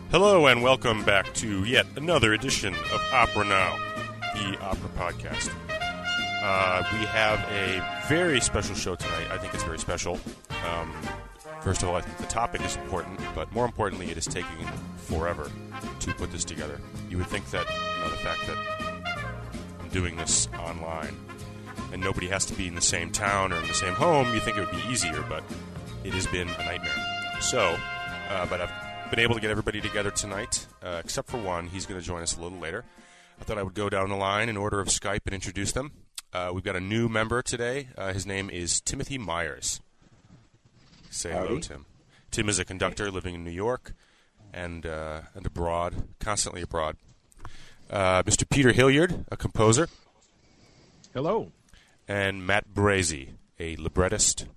Hello and welcome back to yet another edition of Opera Now, the opera podcast. We have a very special show tonight. I think it's very special. First of all, I think the topic is important, but more importantly, it is taking forever to put this together. You would think that, the fact that I'm doing this online and nobody has to be in the same town or in the same home, you think it would be easier, but it has been a nightmare. So, but I've been able to get everybody together tonight, except for one. He's going to join us a little later. I thought I would go down the line in order of Skype and introduce them. We've got a new member today. His name is Timothy Myers. Say hello, Tim. Tim is a conductor living in New York and abroad, constantly abroad. Mr. Peter Hilliard, a composer. Hello. And Matt Brazy, a librettist.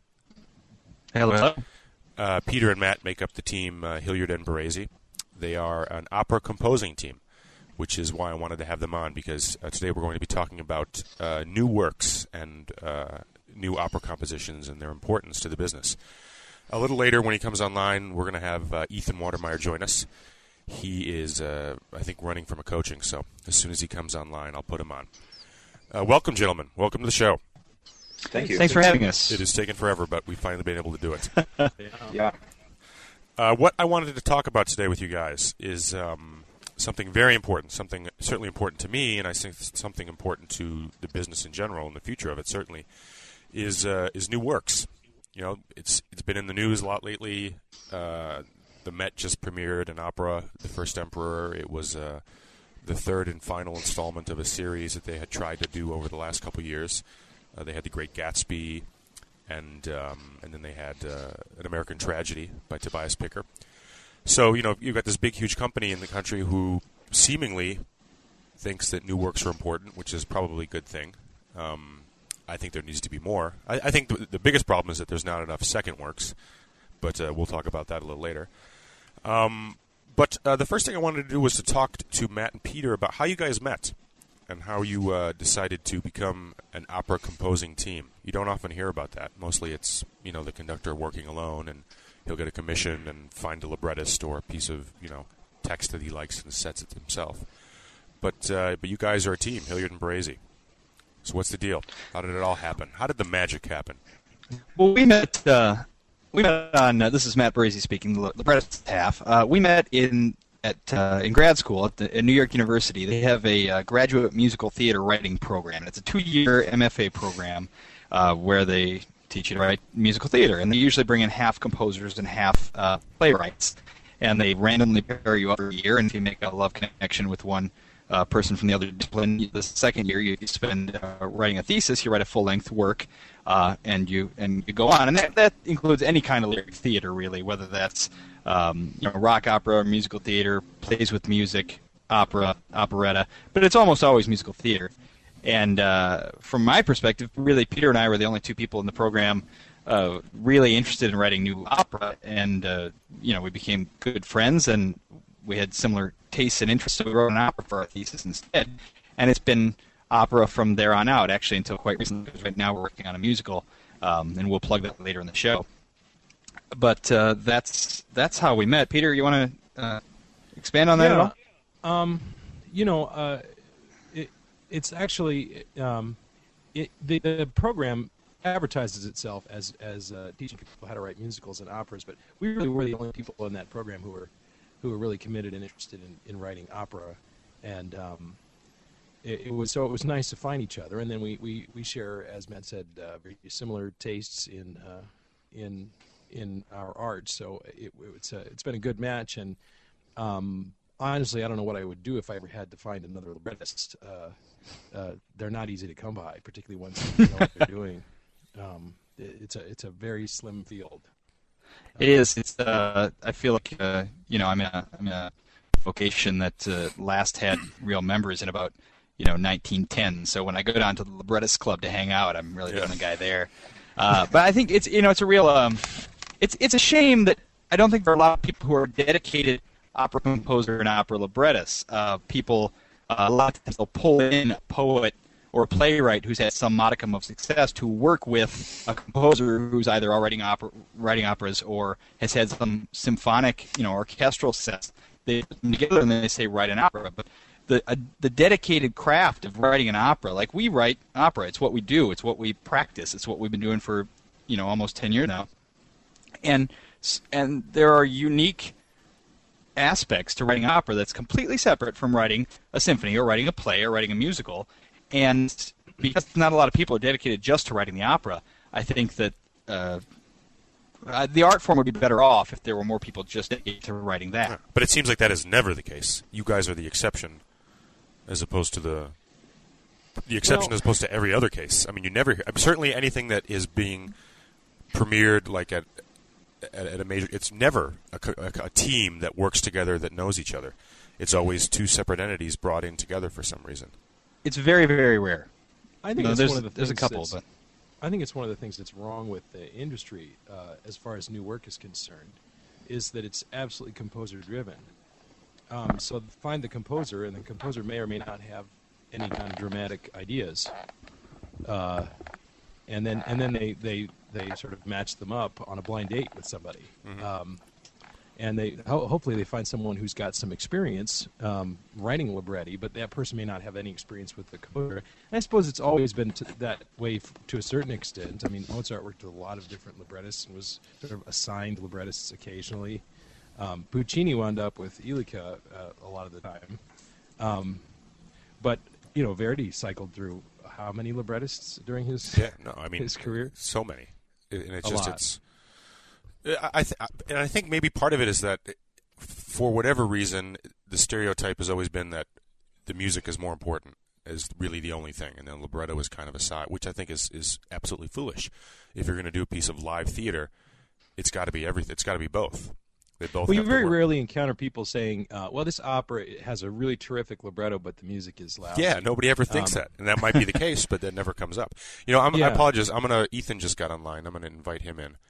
Hello. Peter and Matt make up the team Hilliard and Brazy. They are an opera composing team, which is why I wanted to have them on, because today we're going to be talking about new works and new opera compositions and their importance to the business. A little later, when he comes online, we're going to have Ethan Watermeyer join us. He is, I think, running from a coaching, so as soon as he comes online, I'll put him on. Welcome, gentlemen. Welcome to the show. Thank you. Thanks for having us. It has taken forever, but we've finally been able to do it. Yeah. What I wanted to talk about today with you guys is something very important, something certainly important to me, and I think something important to the business in general and the future of it certainly, is new works. It's been in the news a lot lately. The Met just premiered an opera, The First Emperor. It was the third and final installment of a series that they had tried to do over the last couple years. They had The Great Gatsby, and then they had An American Tragedy by Tobias Picker. So, you've got this big, huge company in the country who seemingly thinks that new works are important, which is probably a good thing. I think there needs to be more. I think the biggest problem is that there's not enough second works, but we'll talk about that a little later. But the first thing I wanted to do was to talk to Matt and Peter about how you guys met and how you decided to become an opera composing team. You don't often hear about that. Mostly it's, the conductor working alone, and he'll get a commission and find a librettist or a piece of, text that he likes and sets it himself. But you guys are a team, Hilliard and Brazy. So what's the deal? How did it all happen? How did the magic happen? Well, we met on, this is Matt Brazy speaking, the librettist half. We met in grad school at New York University. They have a graduate musical theater writing program. It's a 2-year MFA program where they teach you to write musical theater, and they usually bring in half composers and half playwrights, and they randomly pair you up every year, and if you make a love connection with one person from the other discipline, the second year you spend writing a thesis. You write a full-length work, and you go on, and that includes any kind of lyric theater, really, whether that's rock opera, musical theater, plays with music, opera, operetta, but it's almost always musical theater. And from my perspective, really, Peter and I were the only two people in the program really interested in writing new opera, and we became good friends, and we had similar tastes and interests, so we wrote an opera for our thesis instead. And it's been opera from there on out, actually, until quite recently, because right now we're working on a musical, and we'll plug that later in the show. But that's how we met. Peter, you want to expand on that at all? It's actually the program advertises itself as teaching people how to write musicals and operas, but we really were the only people in that program who were really committed and interested in writing opera, and it was nice to find each other. And then we share, as Matt said, very similar tastes in our art, so it's been a good match. And honestly, I don't know what I would do if I ever had to find another librettist. They're not easy to come by, particularly once you know what they're doing. It's a very slim field. It is. It's. I feel like I'm in a vocation that last had real members in about 1910. So when I go down to the librettist club to hang out, I'm really the only guy there. But I think it's a real. It's a shame that I don't think there are a lot of people who are dedicated opera composer and opera librettist. People a lot of times they'll pull in a poet or a playwright who's had some modicum of success to work with a composer who's either already writing operas or has had some symphonic, orchestral success. they put them together and then they say write an opera. But the dedicated craft of writing an opera, like we write opera, it's what we do, it's what we practice, it's what we've been doing for almost 10 years now, and there are unique aspects to writing opera that's completely separate from writing a symphony or writing a play or writing a musical. And because not a lot of people are dedicated just to writing the opera, I think that the art form would be better off if there were more people just dedicated to writing that. But it seems like that is never the case. You guys are the exception, as opposed to the exception as opposed to every other case. I mean, you never hear. I mean, certainly anything that is being premiered like at a major, it's never a team that works together that knows each other. It's always two separate entities brought in together for some reason. It's very, very rare. I think it's one of the there's a things couple, but I think it's one of the things that's wrong with the industry as far as new work is concerned, is that it's absolutely composer-driven. So find the composer, and the composer may or may not have any kind of dramatic ideas, and then they sort of match them up on a blind date with somebody. Mm-hmm. And they hopefully they find someone who's got some experience writing libretti, but that person may not have any experience with the composer. And I suppose it's always been that way to a certain extent. I mean, Mozart worked with a lot of different librettists and was sort of assigned librettists occasionally. Puccini wound up with Illica a lot of the time. But, Verdi cycled through how many librettists during his his career? So many. And it's a just, lot. it's... And I think maybe part of it is that, for whatever reason, the stereotype has always been that the music is more important, is really the only thing, and then libretto is kind of a side, which I think is absolutely foolish. If you're going to do a piece of live theater, it's got to be everything. It's got to be both. They both. Well, you have to very work. rarely encounter people saying, "Well, this opera has a really terrific libretto, but the music is loud." Yeah, nobody ever thinks that, and that might be the case, but that never comes up. I apologize. Ethan just got online. I'm gonna invite him in.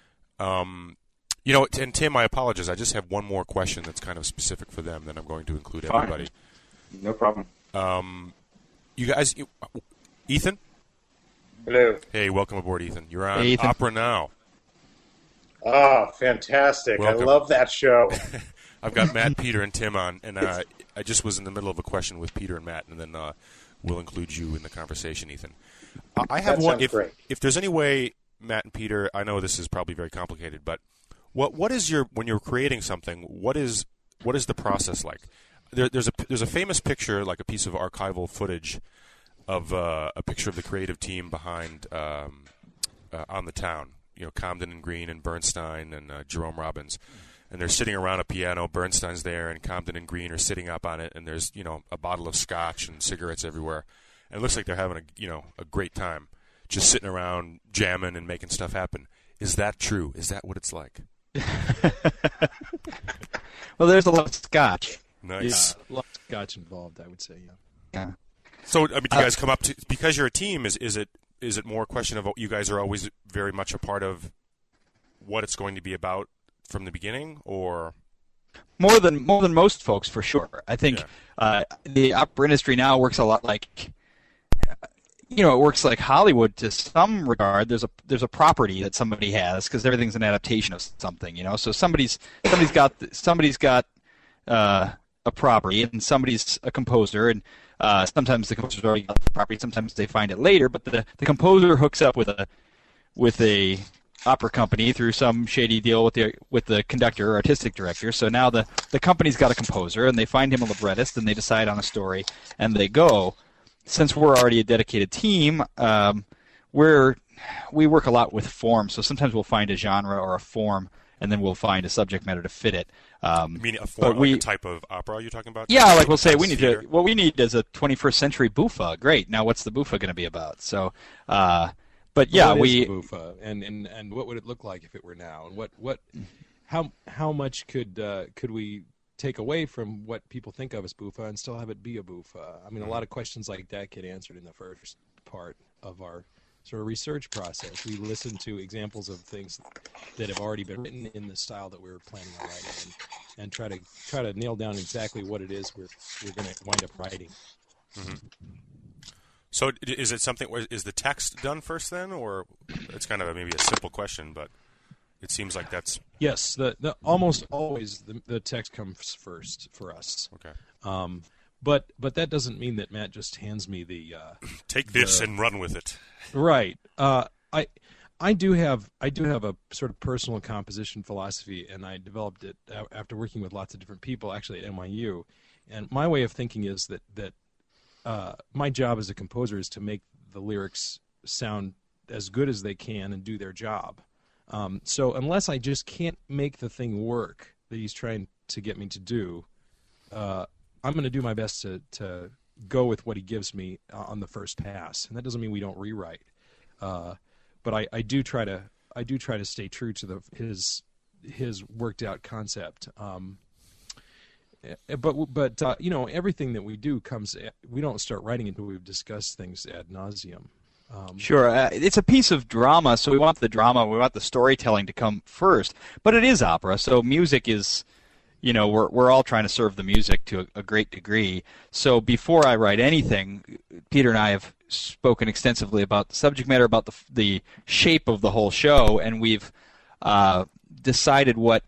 And Tim, I apologize. I just have one more question that's kind of specific for them. Then I'm going to include everybody. No problem. You guys, Ethan. Hello. Hey, welcome aboard, Ethan. You're on Hey, Ethan. Opera Now. Oh, fantastic. Welcome. I love that show. I've got Matt, Peter, and Tim on, and I just was in the middle of a question with Peter and Matt, and then we'll include you in the conversation, Ethan. I have That one. sounds great. If there's any way, Matt and Peter, I know this is probably very complicated, but what is when you're creating something? What is the process like? There's a famous picture, like a piece of archival footage of a picture of the creative team behind On the Town. Comden and Green and Bernstein and Jerome Robbins, and they're sitting around a piano. Bernstein's there, and Comden and Green are sitting up on it, and there's a bottle of scotch and cigarettes everywhere, and it looks like they're having a great time, just sitting around jamming and making stuff happen. Is that true? Is that what it's like? well, there's a lot of scotch. Nice. A lot of scotch involved, I would say. Yeah. So, do you guys come up to, because you're a team? Is it more a question of you guys are always very much a part of what it's going to be about from the beginning, or More than most folks, for sure. I think the opera industry now works a lot like, it works like Hollywood to some regard. There's a property that somebody has because everything's an adaptation of something. So somebody's got a property, and somebody's a composer, and sometimes the composer's already got the property. Sometimes they find it later, but the composer hooks up with a opera company through some shady deal with the conductor or artistic director. So now the company's got a composer, and they find him a librettist, and they decide on a story, and they go. Since we're already a dedicated team, we work a lot with form. So sometimes we'll find a genre or a form, and then we'll find a subject matter to fit it. you mean a form, like a type of opera you're talking about? Yeah, like we'll say Theater? what we need is a 21st century buffa. Great. Now what's the buffa going to be about? So, but yeah, what is the buffa, and what would it look like if it were now? And how much could we take away from what people think of as buffa and still have it be a buffa? I mean, a lot of questions like that get answered in the first part of our sort of research process. We listen to examples of things that have already been written in the style that we're planning on writing, and try to nail down exactly what it is we're going to wind up writing. Mm-hmm. So is it something? Is the text done first then, or it's kind of maybe a simple question, but It seems like that's Yes, the almost always the text comes first for us. okay. But that doesn't mean that Matt just hands me the Take this and run with it. right. I do have a sort of personal composition philosophy, and I developed it after working with lots of different people, actually at NYU. And my way of thinking is that my job as a composer is to make the lyrics sound as good as they can and do their job. So unless I just can't make the thing work that he's trying to get me to do, I'm going to do my best to go with what he gives me on the first pass. And that doesn't mean we don't rewrite. But I do try to stay true to his worked out concept. But you know, everything that we do we don't start writing until we've discussed things ad nauseum. Sure, it's a piece of drama, so we want the drama, we want the storytelling to come first. But it is opera, so music is, you know, we're all trying to serve the music to a great degree. So before I write anything, Peter and I have spoken extensively about the subject matter, about the shape of the whole show, and we've decided what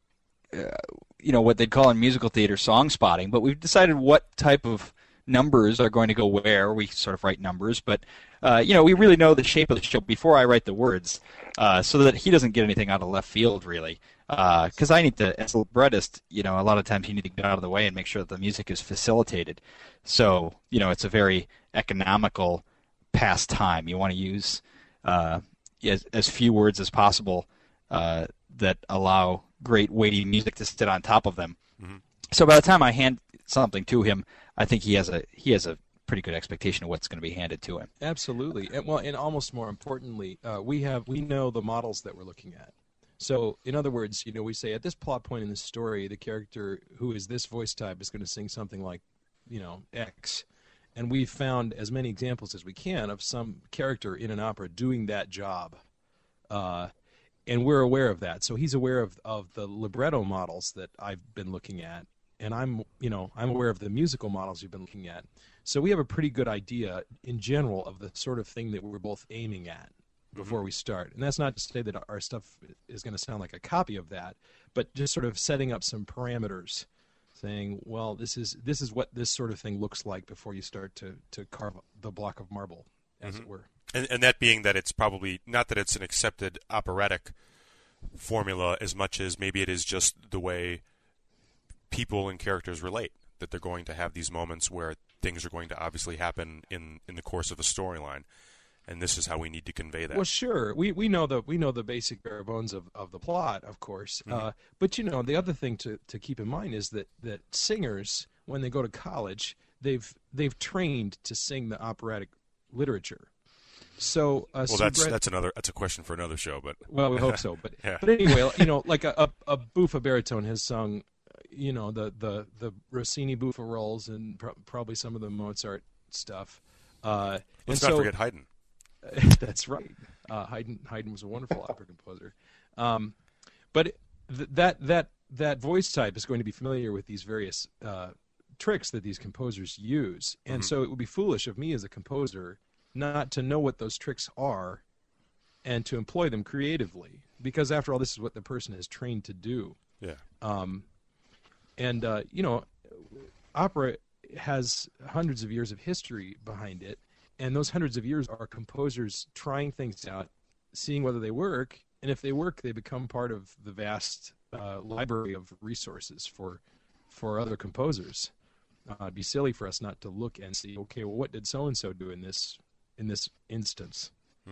what they'd call in musical theater song spotting. But we've decided what type of numbers are going to go where. We sort of write numbers, but we really know the shape of the show before I write the words, so that he doesn't get anything out of left field, really. Because I need to, as a librettist, a lot of times you need to get out of the way and make sure that the music is facilitated. So, it's a very economical pastime. You want to use as few words as possible that allow great weighty music to sit on top of them. Mm-hmm. So by the time I hand something to him, I think he has a pretty good expectation of what's going to be handed to him. Absolutely, and almost more importantly, we know the models that we're looking at. So, in other words, we say at this plot point in the story, the character who is this voice type is going to sing something like, X, and we've found as many examples as we can of some character in an opera doing that job, and we're aware of that. So he's aware of the libretto models that I've been looking at. And I'm aware of the musical models you've been looking at. So we have a pretty good idea in general of the sort of thing that we're both aiming at before we start. And that's not to say that our stuff is going to sound like a copy of that, but just sort of setting up some parameters, saying, well, this is what this sort of thing looks like before you start to carve the block of marble, as it were. And that being that it's probably not that it's an accepted operatic formula as much as maybe it is just the way people and characters relate, that they're going to have these moments where things are going to obviously happen in the course of a storyline, and this is how we need to convey that. Well, sure, we know the basic bare bones of the plot, of course, but the other thing to keep in mind is that singers, when they go to college, they've trained to sing the operatic literature. So that's a question for another show, but well, we hope so. But yeah. But anyway, like a buffa baritone has sung, the Rossini buffa rolls and probably some of the Mozart stuff. Let's not forget Haydn. That's right. Haydn was a wonderful opera composer. But that voice type is going to be familiar with these various tricks that these composers use, and so it would be foolish of me as a composer not to know what those tricks are and to employ them creatively, because after all, this is what the person is trained to do. Yeah. Opera has hundreds of years of history behind it, and those hundreds of years are composers trying things out, seeing whether they work, and if they work, they become part of the vast library of resources for other composers. It'd be silly for us not to look and see, okay, well, what did so-and-so do in this instance?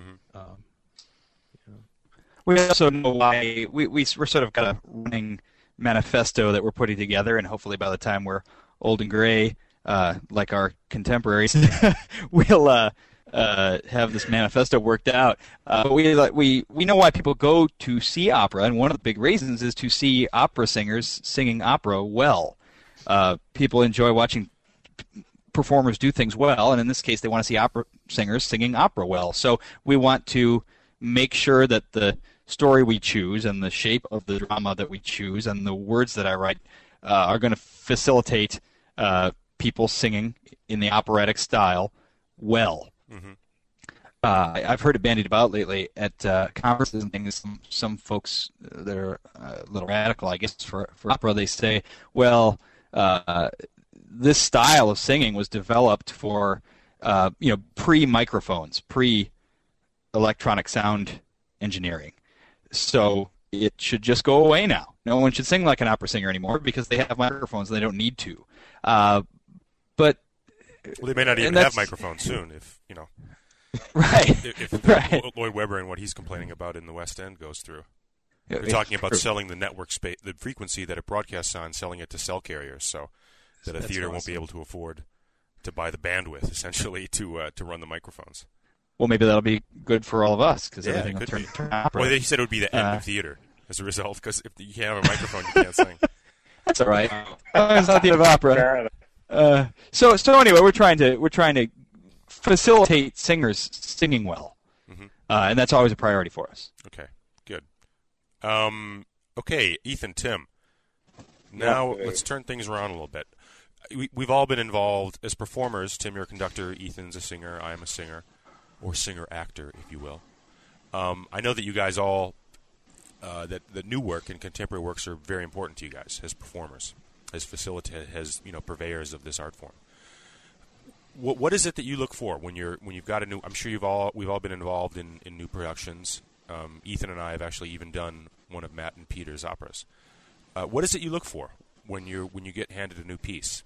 We also know why we're sort of got a running manifesto that we're putting together, and hopefully by the time we're old and gray, like our contemporaries, we'll have this manifesto worked out. But we know why people go to see opera, and one of the big reasons is to see opera singers singing opera well. People enjoy watching performers do things well, and in this case, they want to see opera singers singing opera well. So we want to make sure that the story we choose and the shape of the drama that we choose and the words that I write are going to facilitate people singing in the operatic style well. I've heard it bandied about lately at conferences and things. Some folks that are a little radical, I guess, for opera, they say, well, this style of singing was developed for pre-microphones, pre-electronic sound engineering. So it should just go away now. No one should sing like an opera singer anymore because they have microphones and they don't need to. But they may not even have microphones soon, if you know. Right. If right. Lloyd Webber and what he's complaining about in the West End goes through. They're talking about selling the network space, the frequency that it broadcasts on, selling it to cell carriers, so that a theater won't be able to afford to buy the bandwidth, essentially, to run the microphones. Well, maybe that'll be good for all of us because everything will turn opera. Well, he said it would be the end of theater as a result, because if you can't have a microphone, you can't sing. That's all right. It's not the end of opera. So anyway, we're trying to facilitate singers singing well, and that's always a priority for us. Okay, good. Okay, Ethan, Tim. Now let's turn things around a little bit. We've all been involved as performers. Tim, you're a conductor. Ethan's a singer. I am a singer, or singer-actor, if you will. I know that you guys all, that new work and contemporary works are very important to you guys as performers, as purveyors of this art form. What is it that you look for when you've got a new? I'm sure we've all been involved in new productions. Ethan and I have actually even done one of Matt and Peter's operas. What is it you look for when you get handed a new piece?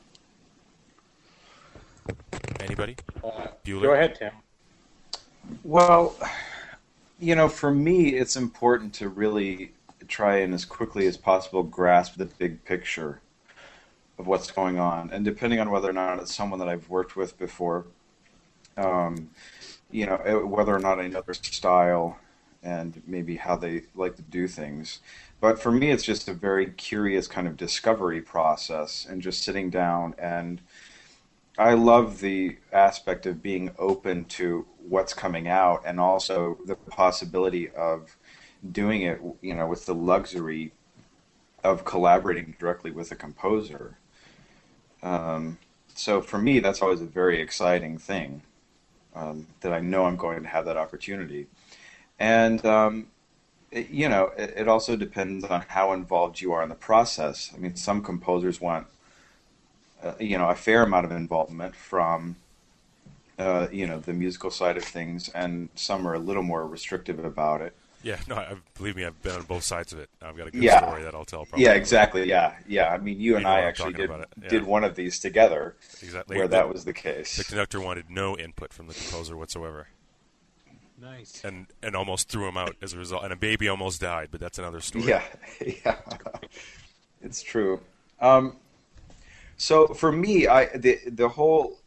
Anybody? Bueller? Go ahead, Tim. Well, for me, it's important to really try and as quickly as possible grasp the big picture of what's going on. And depending on whether or not it's someone that I've worked with before, whether or not I know their style and maybe how they like to do things. But for me, it's just a very curious kind of discovery process and just sitting down. And I love the aspect of being open to what's coming out and also the possibility of doing it, with the luxury of collaborating directly with a composer. So for me, that's always a very exciting thing, that I know I'm going to have that opportunity. And, it also depends on how involved you are in the process. I mean, some composers want, a fair amount of involvement from, the musical side of things, and some are a little more restrictive about it. Yeah, no, believe me, I've been on both sides of it. I've got a good story that I'll tell. Probably. Yeah, exactly. Yeah. I mean, you and I actually did one of these together, exactly, where that was the case. The conductor wanted no input from the composer whatsoever. Nice. And almost threw him out as a result, and a baby almost died. But that's another story. Yeah, it's true. So for me, the whole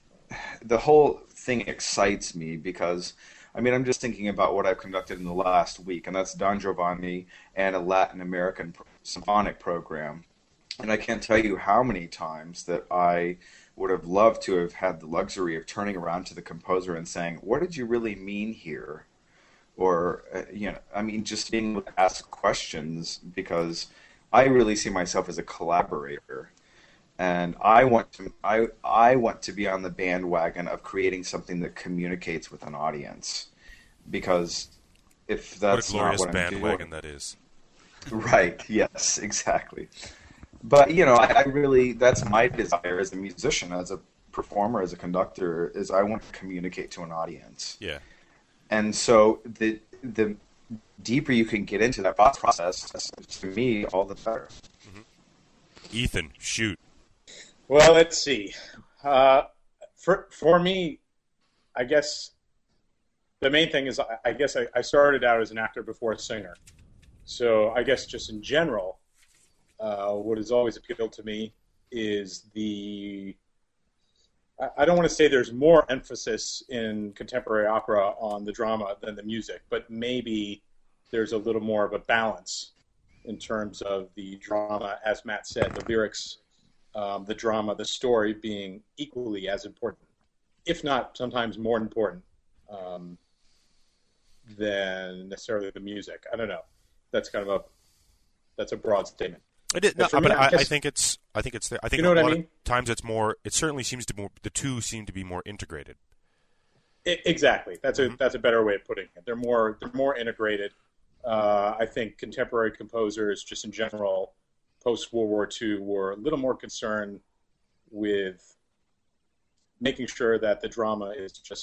thing excites me because. I mean, I'm just thinking about what I've conducted in the last week, and that's Don Giovanni and a Latin American symphonic program. And I can't tell you how many times that I would have loved to have had the luxury of turning around to the composer and saying, what did you really mean here? Or, just being able to ask questions, because I really see myself as a collaborator. And I want to be on the bandwagon of creating something that communicates with an audience, because if that's not what I'm doing, what a glorious bandwagon that is. Right. Yes. Exactly. But I really, that's my desire as a musician, as a performer, as a conductor, is I want to communicate to an audience. Yeah. And so the deeper you can get into that thought process, to me, all the better. Mm-hmm. Ethan, shoot. Well, let's see. For me, I guess the main thing is I started out as an actor before a singer. So I guess just in general, what has always appealed to me is I don't want to say there's more emphasis in contemporary opera on the drama than the music, but maybe there's a little more of a balance in terms of the drama, as Matt said, the lyrics, the drama, the story being equally as important, if not sometimes more important than necessarily the music. I don't know. That's a broad statement. I think it's there. I think you know what I mean? Times it's more. It certainly seems to the two seem to be more integrated. Exactly. That's a better way of putting it. They're more integrated. I think contemporary composers, just in general, post World War II, were a little more concerned with making sure that the drama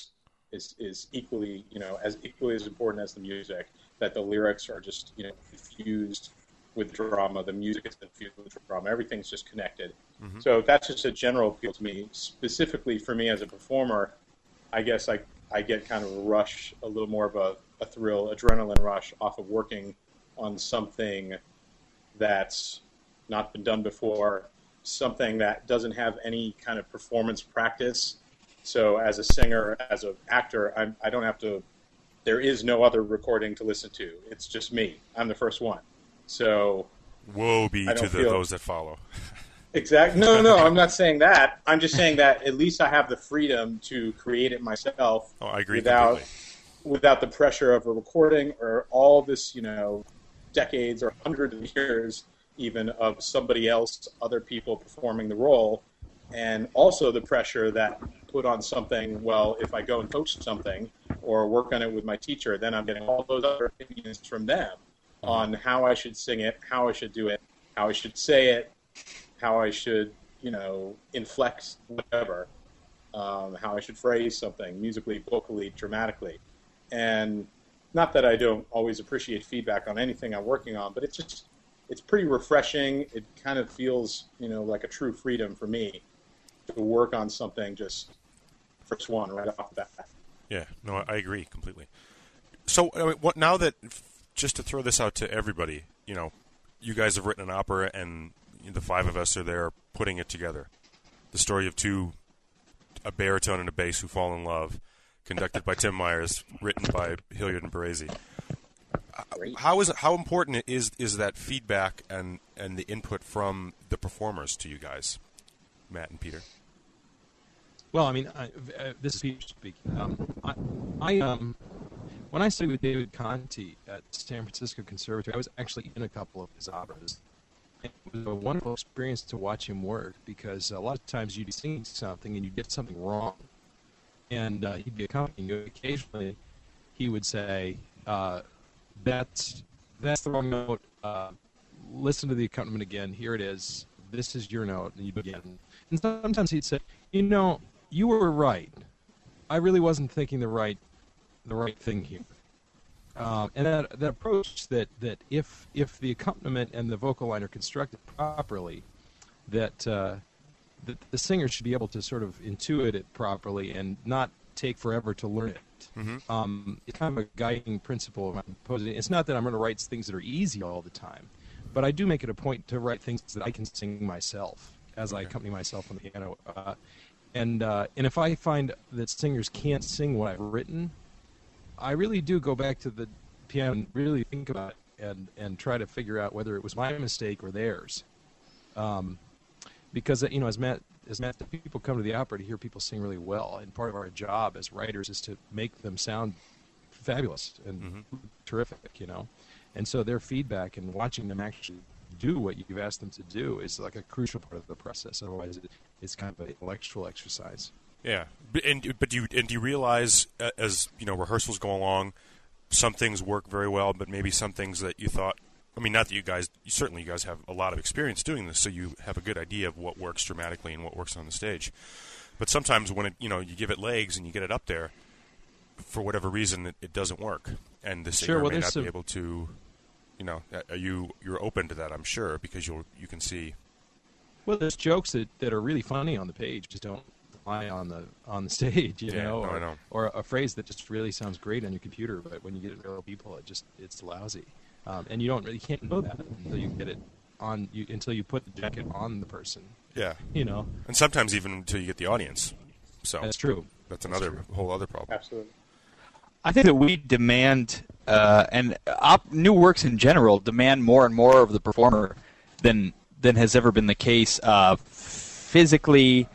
is equally, as equally as important as the music. That the lyrics are just, infused with drama. The music is infused with drama. Everything's just connected. Mm-hmm. So that's just a general appeal to me. Specifically for me as a performer, I guess I get kind of a little more of a thrill, adrenaline rush off of working on something that's not been done before, something that doesn't have any kind of performance practice. So as a singer, as an actor, I don't have to, there is no other recording to listen to. It's just me. I'm the first one. So woe be to those that follow. Exactly. No, I'm not saying that. I'm just saying that at least I have the freedom to create it myself. Oh, I agree without the pressure of a recording or all this, decades or hundreds of years even of somebody else, other people performing the role, and also the pressure that put on something, well, if I go and coach something or work on it with my teacher, then I'm getting all those other opinions from them on how I should sing it, how I should do it, how I should say it, how I should, inflect whatever, how I should phrase something musically, vocally, dramatically. And not that I don't always appreciate feedback on anything I'm working on, but it's pretty refreshing. It kind of feels, like a true freedom for me to work on something just first one right off the bat. Yeah, no, I agree completely. So now that, just to throw this out to everybody, you guys have written an opera and the five of us are there putting it together. The story of a baritone and a bass who fall in love, conducted by Tim Myers, written by Hilliard and Barresi. How important is that feedback and the input from the performers to you guys, Matt and Peter? Well, I mean, this is Peter speaking. When I studied with David Conti at San Francisco Conservatory, I was actually in a couple of his operas. It was a wonderful experience to watch him work because a lot of times you'd be singing something and you'd get something wrong. And he'd be accompanying you. Occasionally, he would say, that's the wrong note. Listen to the accompaniment again. Here it is. This is your note. And you begin. And sometimes he'd say, you were right. I really wasn't thinking the right thing here. And that approach that if the accompaniment and the vocal line are constructed properly, that the singer should be able to sort of intuit it properly and not take forever to learn it. Mm-hmm. It's kind of a guiding principle of my composing. It's not that I'm going to write things that are easy all the time, but I do make it a point to write things that I can sing myself as I accompany myself on the piano. And if I find that singers can't sing what I've written, I really do go back to the piano and really think about it and try to figure out whether it was my mistake or theirs. Because as Matt said, people come to the opera to hear people sing really well, and part of our job as writers is to make them sound fabulous and terrific, And so their feedback and watching them actually do what you've asked them to do is like a crucial part of the process. Otherwise, it's kind of an intellectual exercise. Yeah, but do you realize as rehearsals go along, some things work very well, but maybe some things that you thought. I mean, not that you guys have a lot of experience doing this, so you have a good idea of what works dramatically and what works on the stage. But sometimes when you give it legs and you get it up there, for whatever reason, it doesn't work, and the singer may not be able to. You're open to that, I'm sure, because you can see. Well, there's jokes that are really funny on the page, just don't fly on the stage, I know. Or a phrase that just really sounds great on your computer, but when you get it in real people, it's lousy. And you can't know that until you get it on until you put the jacket on the person. Yeah. And sometimes even until you get the audience. So that's true. That's another whole other problem. Absolutely. I think that we demand, and new works in general demand more and more of the performer than has ever been the case physically.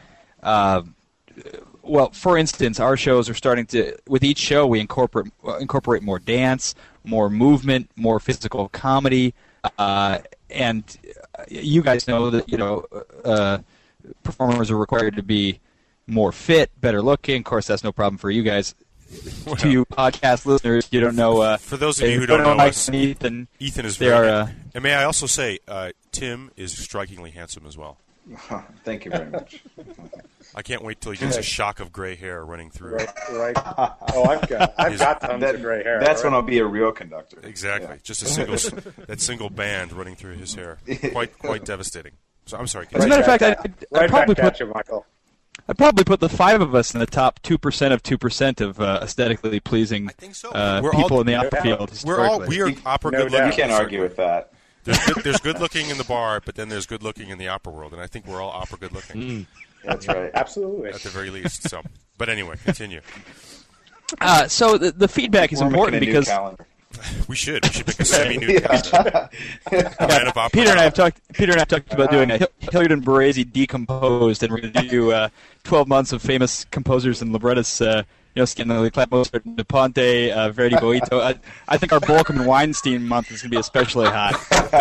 Well, for instance, our shows are starting to. With each show, we incorporate more dance, more movement, more physical comedy, and you guys know that performers are required to be more fit, better looking. Of course, that's no problem for you guys. to you podcast listeners, you don't know. For those of you who don't know Mike us, and Ethan is they very are. and may I also say, Tim is strikingly handsome as well. Thank you very much. I can't wait till he gets a shock of gray hair running through. Right. Oh, I've got tons of gray hair. That's right? when I'll be a real conductor. Exactly, Yeah. just that single band running through his hair, quite devastating. So I'm sorry. As a continue. matter of fact, I'd Right probably back at put you, Michael. I'd probably put the five of us in the top 2% of 2% of aesthetically pleasing I think so. people in the opera doubt. field. We are opera No good looking. doubt. You can't argue with that. There's good looking in the bar, but then there's good looking in the opera world, and I think we're all opera good looking That's right. Absolutely. at the very least. So, but anyway, continue. So the feedback is We're important making a new because calendar. We should make a semi-new calendar. Man of opera. Peter and I have talked about doing a Hilliard and Barresi decomposed, and we're going to do 12 months of famous composers and librettists. Scanley, Mozart, De Ponte, Verdi, Boito. I think our Bolcom and Weinstein month is going to be especially hot.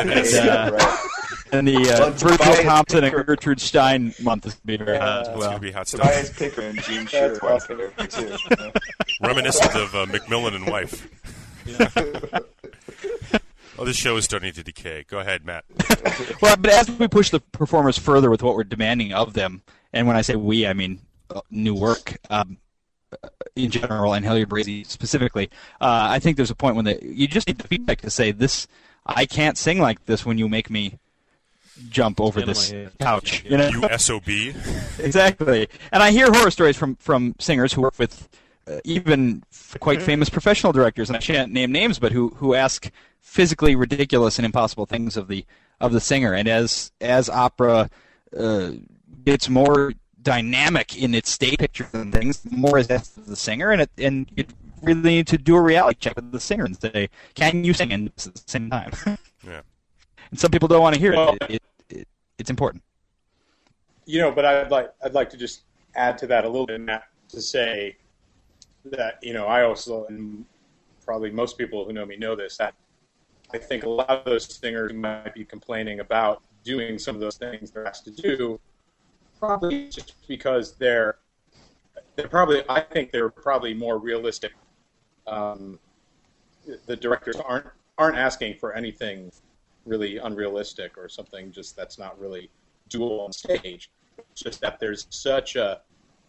And the Virgil Thompson and Gertrude Stein month is going to be very hot as It's well. going to be hot stuff. Tobias Picker and Gene Shirtwell too. Reminiscent of Macmillan and Wife. Oh, this show is starting to decay. Go ahead, Matt. Well, but as we push the performers further with what we're demanding of them, and when I say we, I mean new work in general and Hilliard Barresi specifically, I think there's a point when you just need the feedback to say, "This, I can't sing like this when you make me jump over this couch." You know? You SOB. Exactly. And I hear horror stories from singers who work with even quite famous professional directors, and I shan't name names, but who ask physically ridiculous and impossible things of the singer. And as opera gets more dynamic in its stage picture and things, the more is asked of the singer, and you really need to do a reality check with the singer and say, "Can you sing?" And at the same time. Yeah. And some people don't want to hear Well, it. It's important. But I'd like to just add to that a little bit, Matt, to say that I also, and probably most people who know me know this, that I think a lot of those singers might be complaining about doing some of those things they're asked to do, probably just because they're probably, I think they're probably more realistic. The directors aren't asking for anything really unrealistic or something just that's not really doable on stage. It's just that there's such a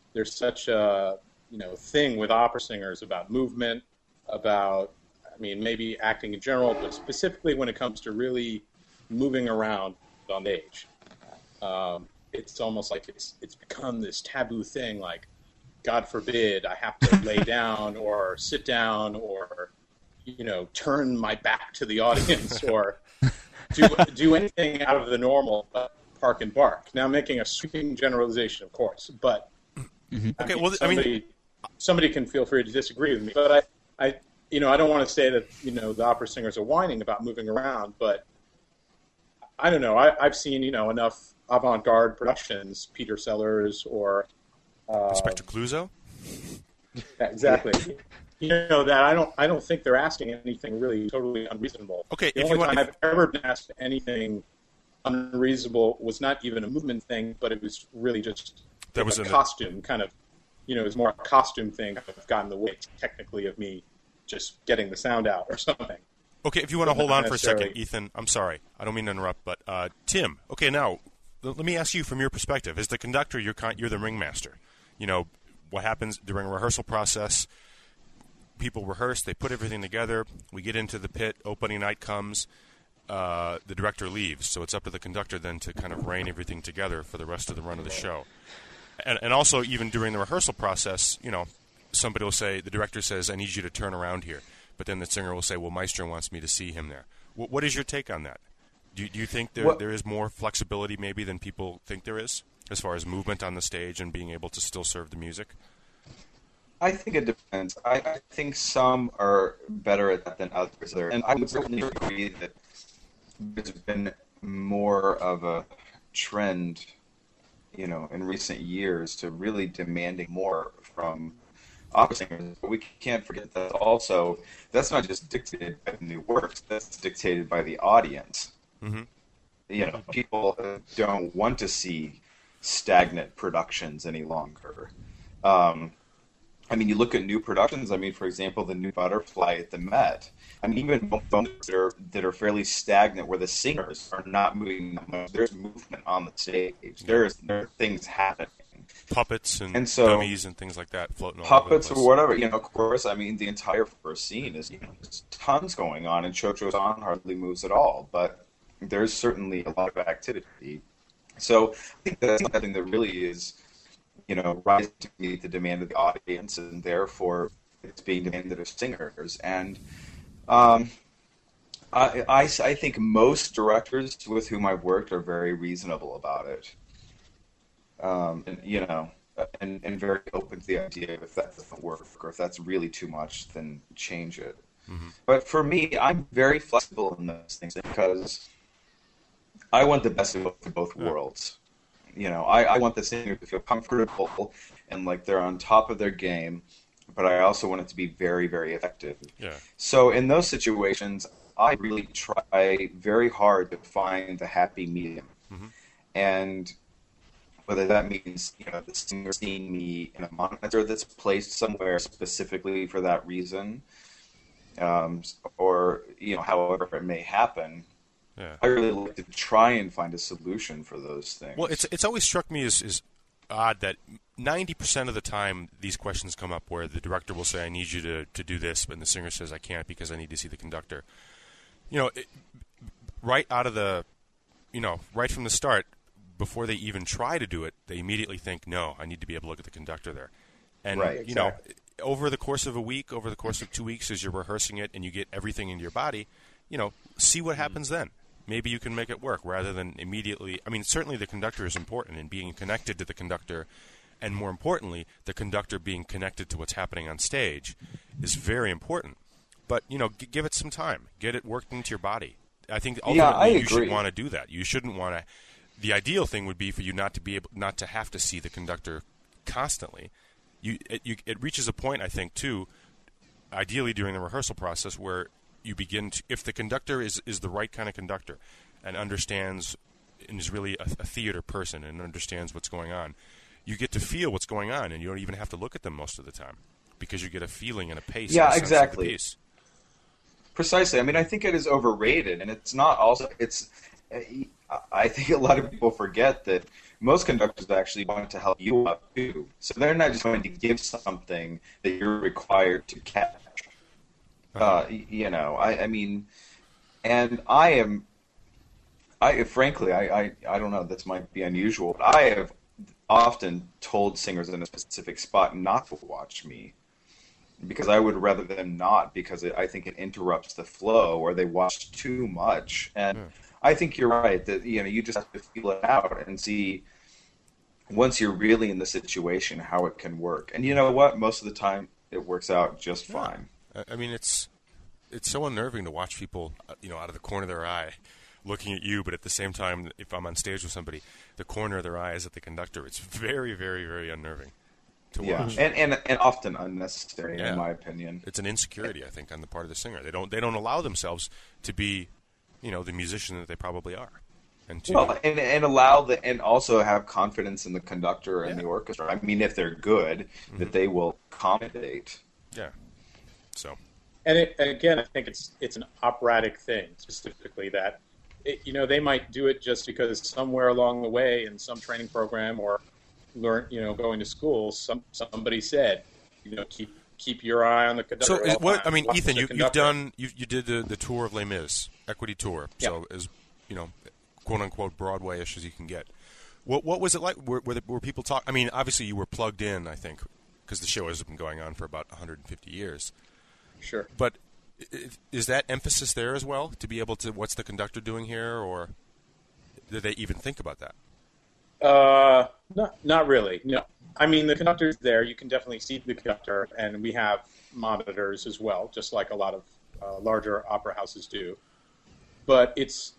thing with opera singers about movement, about maybe acting in general, but specifically when it comes to really moving around on stage. It's almost like it's become this taboo thing, like, God forbid I have to lay down or sit down or turn my back to the audience or do anything out of the normal but park and bark. Now, I'm making a sweeping generalization, of course, but Okay. Well, somebody can feel free to disagree with me, but I don't want to say that the opera singers are whining about moving around, but I don't know. I've seen enough avant-garde productions, Peter Sellers or Inspector Clouseau. Exactly. That I don't think they're asking anything really totally unreasonable. Okay, The only time I've ever been asked anything unreasonable was not even a movement thing, but it was really just That was a in costume kind of. It was more a costume thing that got in the way technically of me just getting the sound out or something. Okay, if you want to hold on for a second, necessarily. Ethan, I'm sorry. I don't mean to interrupt, but Tim, okay, now, let me ask you from your perspective. As the conductor, you're the ringmaster. What happens during a rehearsal process, people rehearse, they put everything together, we get into the pit, opening night comes, the director leaves, so it's up to the conductor then to kind of rein everything together for the rest of the run of the show. And also, even during the rehearsal process, somebody will say, the director says, "I need you to turn around here." But then the singer will say, "Well, Maestro wants me to see him there." What is your take on that? Do you think there is more flexibility maybe than people think there is, as far as movement on the stage and being able to still serve the music? I think it depends. I think some are better at that than others. And I would certainly agree that there's been more of a trend, in recent years to really demanding more from opera singers. But we can't forget that also, that's not just dictated by the new works, that's dictated by the audience. Mm-hmm. People don't want to see stagnant productions any longer. I mean, you look at new productions. I mean, for example, the new Butterfly at the Met. I mean, even moments that are fairly stagnant, where the singers are not moving that much. There's movement on the stage. There are things happening. Puppets and so, dummies and things like that floating all over the puppets place. or whatever. Of course, I mean, the entire first scene is there's tons going on, and Cho-Cho-San hardly moves at all. But there's certainly a lot of activity. So I think that's something that really is, rising to meet the demand of the audience, and therefore it's being demanded of singers. And I think most directors with whom I've worked are very reasonable about it. And very open to the idea if that doesn't work or if that's really too much, then change it. Mm-hmm. But for me, I'm very flexible in those things because I want the best of both worlds. I want the singer to feel comfortable and like they're on top of their game, but I also want it to be very, very effective. Yeah. So in those situations, I really try very hard to find the happy medium. Mm-hmm. And whether that means, the singer seeing me in a monitor that's placed somewhere specifically for that reason, or, however it may happen. Yeah. I really like to try and find a solution for those things. Well, it's always struck me as odd that 90% of the time these questions come up where the director will say, I need you to do this, and the singer says, I can't because I need to see the conductor. Right out of the, right from the start, before they even try to do it, they immediately think, no, I need to be able to look at the conductor there. And, right, exactly. Over the course of a week, over the course of 2 weeks, as you're rehearsing it and you get everything into your body, see what happens then. Maybe you can make it work rather than immediately. I mean, certainly the conductor is important, and being connected to the conductor, and more importantly, the conductor being connected to what's happening on stage is very important. But, give it some time. Get it worked into your body. I think ultimately you should want to do that. You shouldn't want to. The ideal thing would be for you not to have to see the conductor constantly. It reaches a point, I think, too, ideally during the rehearsal process, where you begin to, if the conductor is the right kind of conductor and understands and is really a theater person and understands what's going on, you get to feel what's going on, and you don't even have to look at them most of the time because you get a feeling and a pace. Yeah, and a sense exactly. Of the piece. Precisely. I mean, I think it is overrated, and it's not also. I think a lot of people forget that most conductors actually want to help you out too. So they're not just going to give something that you're required to catch. I mean, and frankly, I don't know, this might be unusual, but I have often told singers in a specific spot not to watch me because I would rather them not, because I think it interrupts the flow or they watch too much. And I think you're right that, you just have to feel it out and see once you're really in the situation how it can work. And you know what? Most of the time it works out just fine. I mean, it's so unnerving to watch people, out of the corner of their eye looking at you, but at the same time, if I'm on stage with somebody, the corner of their eye is at the conductor. It's very, very, very unnerving to watch. And often unnecessary, in my opinion. It's an insecurity, I think, on the part of the singer. They don't allow themselves to be, the musician that they probably are. And and also have confidence in the conductor and the orchestra. I mean, if they're good, that they will accommodate. Yeah. So. And again, I think it's an operatic thing specifically that, they might do it just because somewhere along the way in some training program or going to school, somebody said, keep your eye on the conductor. So Ethan, you did the tour of Les Mis, Equity Tour. So as quote unquote Broadway-ish as you can get. What was it like? Were people talk? I mean, obviously you were plugged in, I think, because the show has been going on for about 150 years. Sure. But is that emphasis there as well, to be able to, what's the conductor doing here, or did they even think about that? Not really, no. I mean, the conductor's there. You can definitely see the conductor, and we have monitors as well, just like a lot of larger opera houses do. But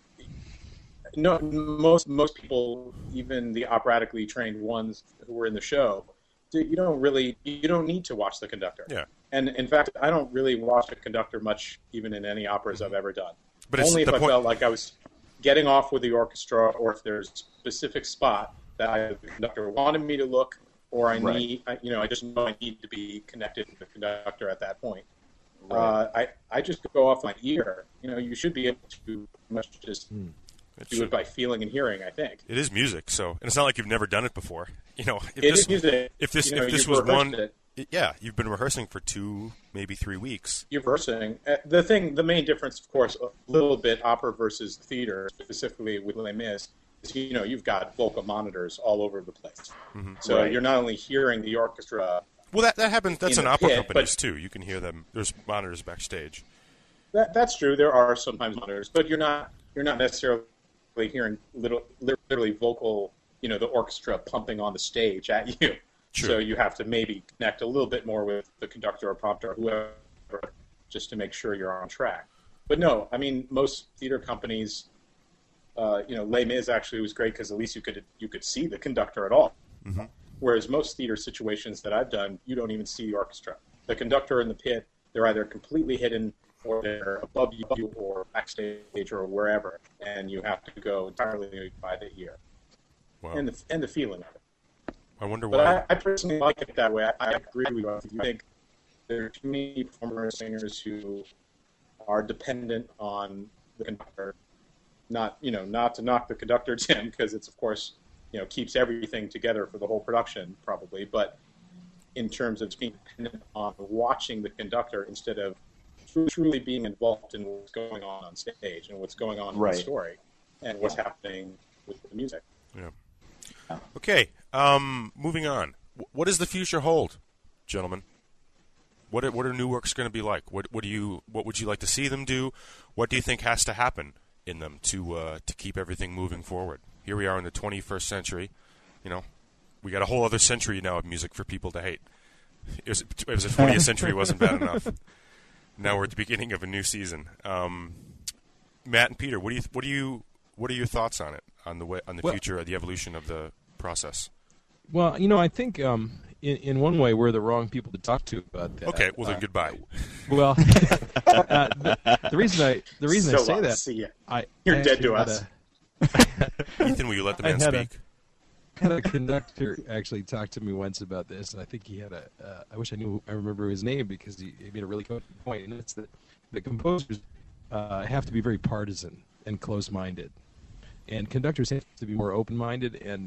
most people, even the operatically trained ones who were in the show, you don't need to watch the conductor. Yeah. And in fact, I don't really watch a conductor much, even in any operas I've ever done. But only if I felt like I was getting off with the orchestra, or if there's a specific spot that the conductor wanted me to look, or I Right. need, I just know I need to be connected to the conductor at that point. Right. I just go off my ear. You should be able to much just do it by feeling and hearing, I think. It is music, so and it's not like you've never done it before. If It is music. if this You've was rehearsed one, it. yeah, you've been rehearsing for 2, maybe 3 weeks. You're rehearsing. The main difference, of course, a little bit opera versus theater, specifically with Les Mis, is you've got vocal monitors all over the place. So Right. you're not only hearing the orchestra. Well, that happens. That's In in the opera pit, companies but- too. You can hear them. There's monitors backstage. That's true. There are sometimes monitors, but you're not necessarily hearing literally vocal. The orchestra pumping on the stage at you. True. So you have to maybe connect a little bit more with the conductor or prompter or whoever, just to make sure you're on track. But no, I mean most theater companies, Les Mis actually was great because at least you could see the conductor at all. Whereas most theater situations that I've done, you don't even see the orchestra. The conductor in the pit, they're either completely hidden or they're above you or backstage or wherever, and you have to go entirely by the ear Wow. and the feeling of it. I wonder But why. I personally like it that way. I agree with you. I think there are too many performers, singers who are dependent on the conductor. Not to knock the conductor, Tim, because it's of course keeps everything together for the whole production probably. But in terms of being dependent on watching the conductor instead of truly being involved in what's going on stage and what's going on in Right. the story and what's happening with the music. Yeah. Okay. Moving on. What does the future hold, gentlemen? What are new works going to be like? What would you like to see them do? What do you think has to happen in them to keep everything moving forward? Here we are in the 21st century. We got a whole other century now of music for people to hate. It was the 20th century wasn't bad enough. Now we're at the beginning of a new season. Matt and Peter, what are your thoughts on it, on the future, the evolution of the process? Well, I think in one way we're the wrong people to talk to about that. Okay, well then goodbye. Well, the reason I So say that see ya. you're dead to us. Ethan, will you let the man speak? I had a conductor actually talk to me once about this, and I think he had I wish I remember his name because he made a really good point, and it's that the composers have to be very partisan and close-minded, and conductors have to be more open-minded, and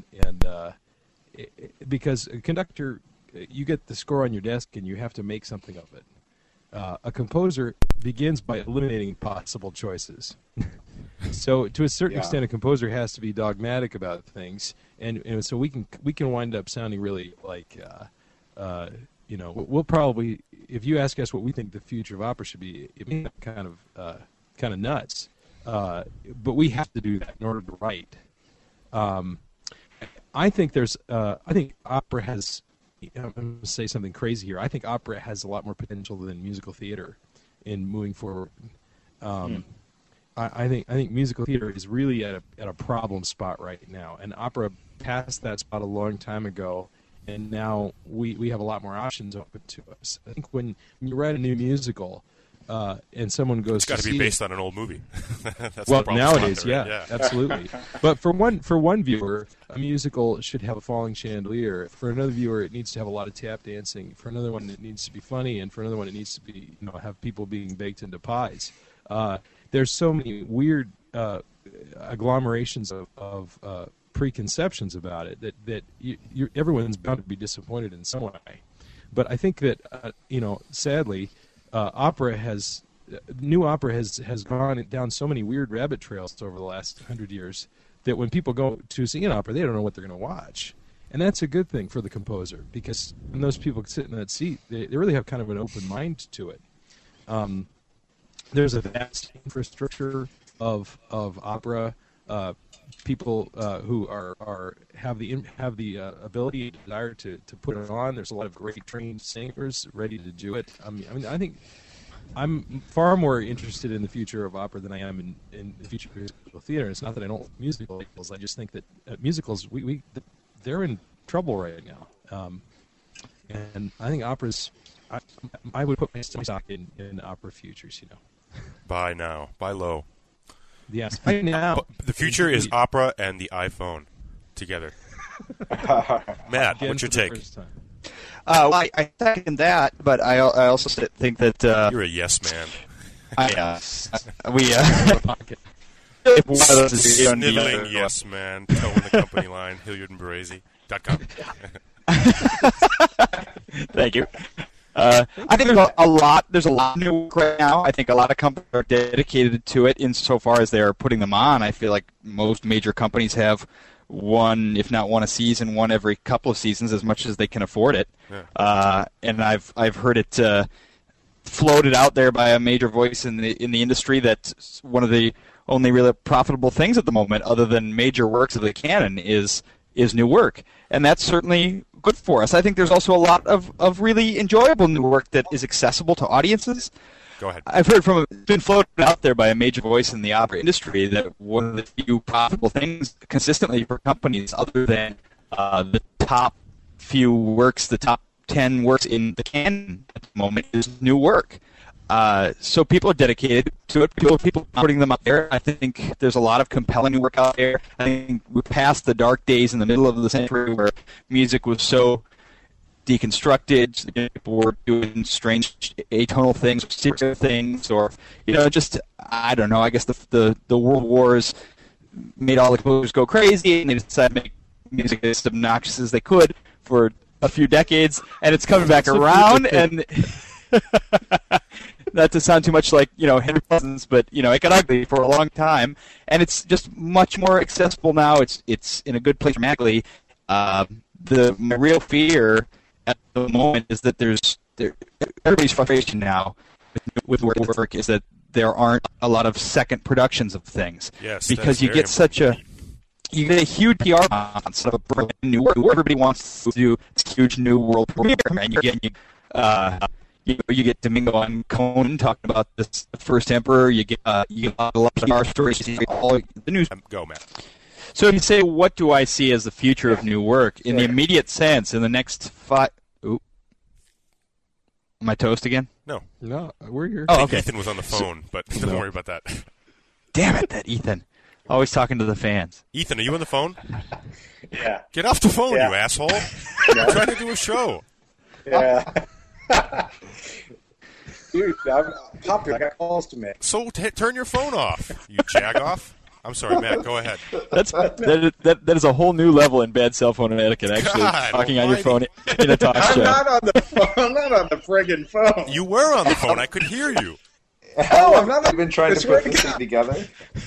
because a conductor, you get the score on your desk and you have to make something of it. A composer begins by eliminating possible choices. So, to a certain extent, a composer has to be dogmatic about things, and so we can wind up sounding really like, we'll probably, if you ask us what we think the future of opera should be, it may be kind of nuts, but we have to do that in order to write. I think opera has. I'm going to say something crazy here. I think opera has a lot more potential than musical theater in moving forward. I think musical theater is really at a problem spot right now, and opera passed that spot a long time ago, and now we have a lot more options open to us. I think when you write a new musical, and someone goes, It's got to be see based on an old movie. That's well, the problem nowadays, spot there, yeah, right? absolutely. But for one viewer, a musical should have a falling chandelier. For another viewer, it needs to have a lot of tap dancing. For another one, it needs to be funny, and for another one, it needs to be have people being baked into pies. There's so many weird agglomerations of preconceptions about it that everyone's bound to be disappointed in some way. But I think that sadly, new opera has gone down so many weird rabbit trails over the last 100 years that when people go to see an opera, they don't know what they're going to watch. And that's a good thing for the composer, because when those people sit in that seat, they really have kind of an open mind to it. There's a vast infrastructure of opera. People who have the ability and desire to put it on. There's a lot of great trained singers ready to do it. I think I'm far more interested in the future of opera than I am in the future of musical theater. It's not that I don't like musicals. I just think that musicals they're in trouble right now, and I think opera's. I would put my stock in opera futures. Buy now. Buy low. Yes. Right now. The future is opera and the iPhone together. Matt, Again what's your for the take? first time. Well, I second that, but I also think that You're a yes man. we if one of those is on the Sniveling other. yes man. Towing the company line. HilliardandBrazy.com. Thank you. I think there's a lot of new work right now. I think a lot of companies are dedicated to it insofar as they are putting them on. I feel like most major companies have one, if not one a season, one every couple of seasons, as much as they can afford it. Yeah. And I've heard it floated out there by a major voice in the industry that one of the only really profitable things at the moment, other than major works of the canon, is new work, and that's certainly good for us. I think there's also a lot of really enjoyable new work that is accessible to audiences. Go ahead. I've heard it's been floated out there by a major voice in the opera industry that one of the few profitable things consistently for companies, other than the top few works, the top 10 works in the canon at the moment, is new work. So people are dedicated to it. People are putting them up there. I think there's a lot of compelling new work out there. I think we're past the dark days in the middle of the century where music was so deconstructed. People were doing strange atonal things, or secret things, or just I don't know. I guess the world wars made all the composers go crazy, and they decided to make music as obnoxious as they could for a few decades, and it's coming back around. And not to sound too much like Henry Pleasants, but it got ugly for a long time, and it's just much more accessible now. It's in a good place dramatically. My real fear at the moment is that everybody's frustration now with work is that there aren't a lot of second productions of things. Yes, because you get you get a huge PR bounce of a brand new work. Everybody wants to do this huge new world premiere, and you get Domingo and Conan talking about this first Emperor. You get a lot of PR stories. All the news. Go, Matt. So if you say, what do I see as the future of new work in the immediate sense in the next 5? Ooh, am I toast again? No, we're here. Oh, okay. Ethan was on the phone, but don't worry about that. Damn it, that Ethan. Always talking to the fans. Ethan, are you on the phone? Yeah. Get off the phone, Yeah. you asshole. I'm trying to do a show. Yeah. Dude, I'm popular. I got calls to make. So turn your phone off, you jagoff. I'm sorry, Matt, go ahead. That is a whole new level in bad cell phone etiquette, actually. God talking on your phone almighty. in a talk I'm show. not on the phone. I'm not on the friggin' phone. You were on the phone. I could hear you. Oh, I'm not. I've been trying to Swear put to this God. thing together.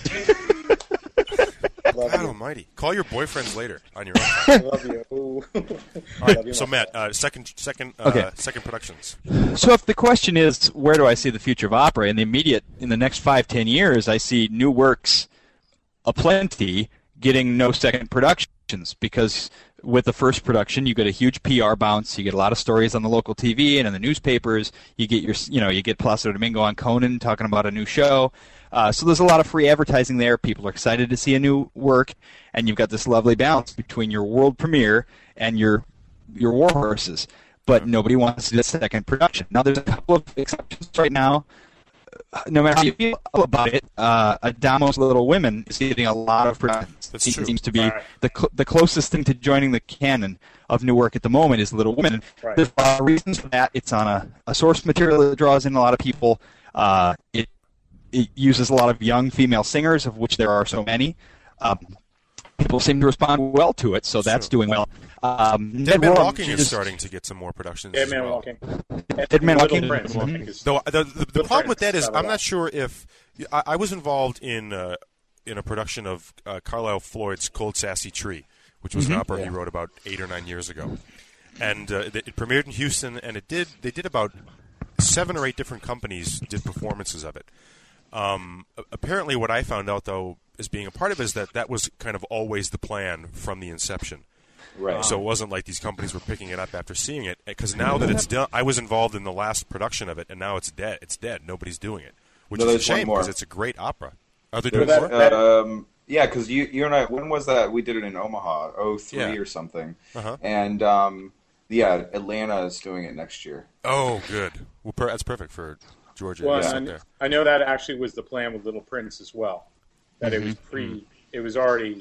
Love God you. almighty. Call your boyfriends later on your own time. I love you. Ooh. All right, so Matt, second productions. So if the question is, where do I see the future of opera in the next 5-10 years, I see new works aplenty getting no second productions, because with the first production you get a huge PR bounce, you get a lot of stories on the local TV and in the newspapers, you get you get Placido Domingo on Conan talking about a new show. So there's a lot of free advertising there. People are excited to see a new work, and you've got this lovely balance between your world premiere and your war horses. But nobody wants to do a second production. Now there's a couple of exceptions right now. No matter how you feel about it, Adamo's Little Women is getting a lot of productions. That's It true. seems to be Right. the closest thing to joining the canon of new work at the moment is Little Women. Right. There's a lot of reasons for that. It's on a source material that draws in a lot of people. It uses a lot of young female singers, of which there are so many. People seem to respond well to it, so that's doing well. Dead Man Walking is starting to get some more productions Dead as Man well. Walking. Dead Man Little Walking? Prince, I Mhm. think is. Though the problem with that is Prince, I'm not sure if I was involved in a production of Carlisle Floyd's Cold Sassy Tree, which was an opera he wrote about 8 or 9 years ago, and it premiered in Houston, and they did about 7 or 8 different companies did performances of it. Apparently, what I found out though, as being a part of it, is that was kind of always the plan from the inception. Right. So it wasn't like these companies were picking it up after seeing it. Because now that it's done, I was involved in the last production of it, and now it's dead. It's dead. Nobody's doing it, which No, is a there's one shame more. because it's a great opera. Are they doing that- more? Yeah, because you and I, when was that? We did it in Omaha, 03 Yeah. or something. Uh-huh. And Atlanta is doing it next year. Oh, good. Well, that's perfect for Georgia. Well, It's up and there. I know that actually was the plan with Little Prince as well. That it was Mm-hmm. it was already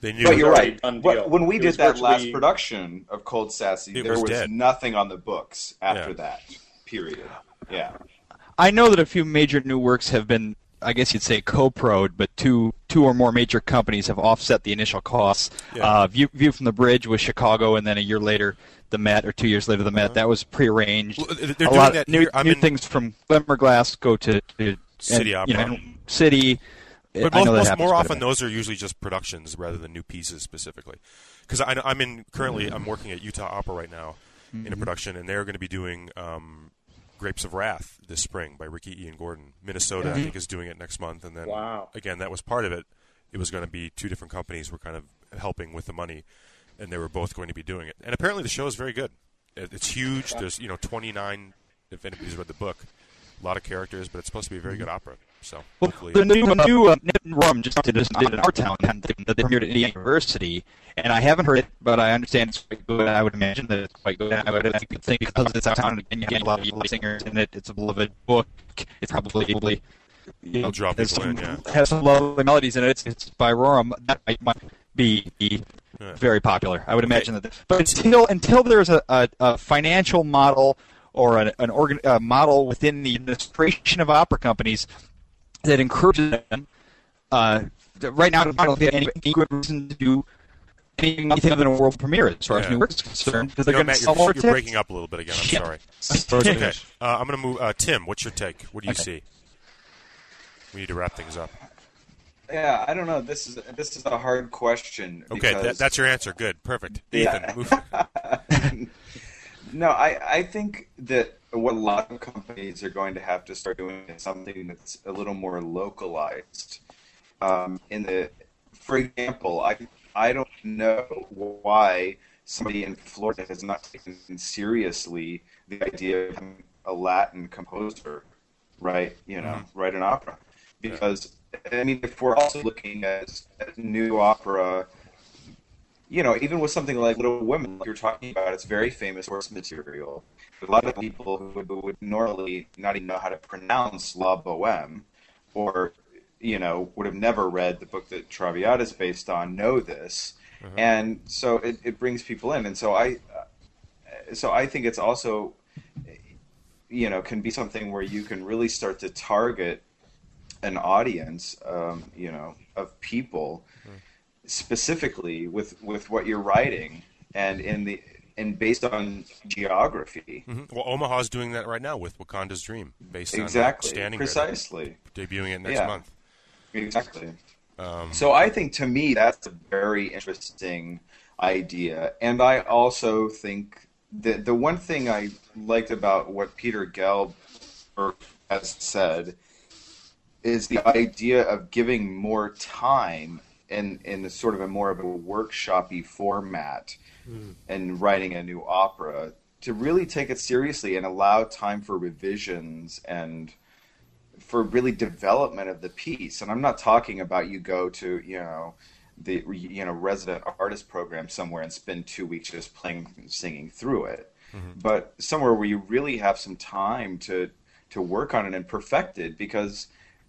They knew. But you're already right. done deal. When we It did was that last virtually- production of Cold Sassy, It there was was dead. nothing on the books after Yeah. that. Period. Yeah. I know that a few major new works have been, I guess you'd say, co-proed, but two or more major companies have offset the initial costs. Yeah. View from the Bridge was Chicago, and then a year later, the Met, or 2 years later, the Met. That was prearranged. Well, they're a doing lot that new, here. I'm new in things from Glimmerglass go to City and, you Opera. know, City. But I know that most, happens more quite a often, bit. those are usually just productions rather than new pieces specifically. Because I'm working at Utah Opera right now in a production, and they're going to be doing Grapes of Wrath this spring by Ricky Ian Gordon. Minnesota, I think, is doing it next month, and then Wow. again, that was part of it. It was going to be two different companies were kind of helping with the money, and they were both going to be doing it. And apparently, the show is very good. It's huge. There's 29. If anybody's read the book, a lot of characters, but it's supposed to be a very good opera. So Well, hopefully, the new Rum just did in our town, and that they premiered at Indiana University, and I haven't heard it, but I understand it's quite good. I would imagine that it's quite good. I would think because it's our town, and you get a lot of evil singers in it. It's a beloved book. It's probably It'll draw has people in, some, yeah. has some lovely melodies in it. It's by Roram. That might be Yeah. very popular. I would imagine that. But until there's a financial model or a model within the administration of opera companies that encourages them, right now, I don't think any good reason to do anything other than a world premiere as far as Yeah. new work is concerned, because they're You know, going to Matt, sell more you're tickets. breaking up a little bit again. I'm Yeah. sorry. Okay, Okay. I'm going to move. Tim, what's your take? What do you Okay. see? We need to wrap things up. Yeah, I don't know. This is a hard question. Okay, because- that's your answer. Good, perfect. Yeah. Ethan, move. No, I think that what a lot of companies are going to have to start doing is something that's a little more localized. For example, I don't know why somebody in Florida has not taken seriously the idea of becoming a Latin composer, right? Write an opera, because I mean, if we're also looking at new opera. Even with something like Little Women, like you're talking about, it's very famous source material. A lot of people who would normally not even know how to pronounce La Boheme, or would have never read the book that Traviata is based on, know this, and so it brings people in. And so I think it's also, can be something where you can really start to target an audience, of people. Specifically with what you're writing, and based on geography. Well, Omaha's doing that right now with Wakanda's Dream, based Exactly, on Standing precisely. Ready, debuting it next Yeah. month. Exactly. So I think, to me, that's a very interesting idea, and I also think that the one thing I liked about what Peter Gelb has said is the idea of giving more time in a sort of a more of a workshop-y format and writing a new opera, to really take it seriously and allow time for revisions and for really development of the piece. And I'm not talking about you go to the resident artist program somewhere and spend 2 weeks just playing and singing through it, but somewhere where you really have some time to work on it and perfect it, because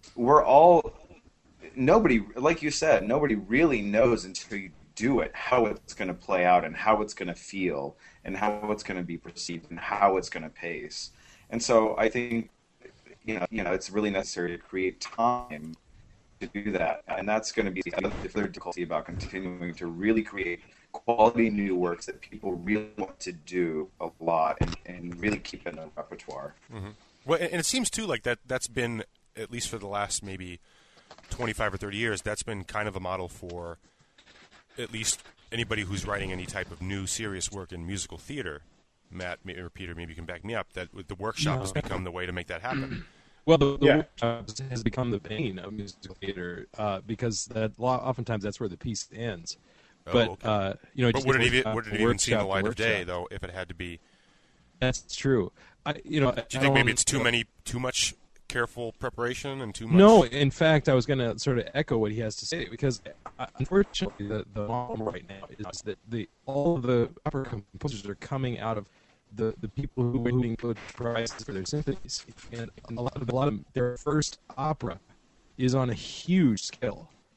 nobody, like you said, nobody really knows until you do it how it's going to play out and how it's going to feel and how it's going to be perceived and how it's going to pace. And so I think it's really necessary to create time to do that, and that's going to be the other difficulty about continuing to really create quality new works that people really want to do a lot and really keep in the repertoire. Well, and it seems too like that's been, at least for the last maybe 25 or 30 years, that's been kind of a model for at least anybody who's writing any type of new serious work in musical theater. Matt or Peter, maybe you can back me up, that the workshop has become the way to make that happen. Well, the Yeah. workshop has become the bane of musical theater, because oftentimes that's where the piece ends. But okay. it But just would it goes even back would to it even see the workshop to light of day, workshop. though, if it had to be? That's true. Do you think maybe it's too much careful preparation and too much? No, in fact, I was going to sort of echo what he has to say, because unfortunately, the problem right now is that all of the opera composers are coming out of the people who are winning prizes for their symphonies, and a lot of their first opera is on a huge scale.